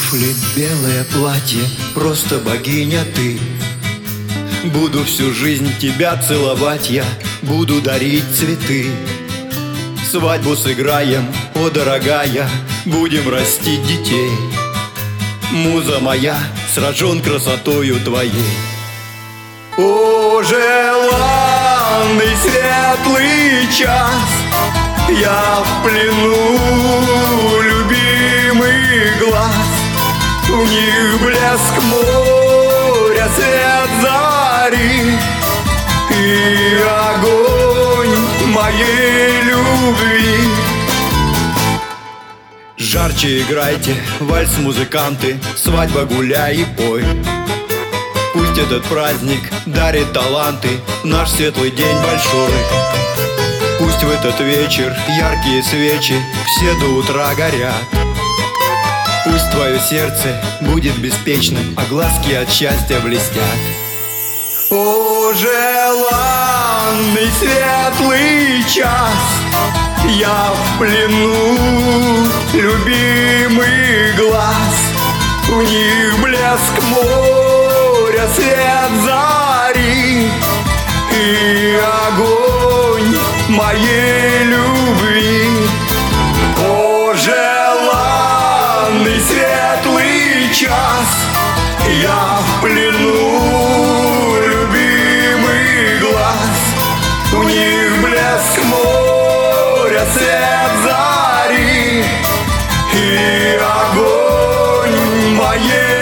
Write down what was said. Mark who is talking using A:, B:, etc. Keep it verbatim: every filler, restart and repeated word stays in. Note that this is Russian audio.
A: туфли, белое платье, просто богиня ты. Буду всю жизнь тебя целовать я, буду дарить цветы. Свадьбу сыграем, о дорогая, будем растить детей. Муза моя, сражен красотою твоей. О, желанный светлый час, я в плену любимых глаз. В них блеск моря, свет зари и огонь моей любви. Жарче играйте, вальс, музыканты, свадьба, гуляй и пой. Пусть этот праздник дарит таланты, наш светлый день большой. Пусть в этот вечер яркие свечи все до утра горят. Пусть твое сердце будет беспечным, а глазки от счастья блестят. О, желанный светлый час, я в плену любимый глаз. В них блеск моря, свет зари и огонь моей любви. О, желанный светлый час, я в плену любимый глаз. В них блеск моря, свет зари и огонь моей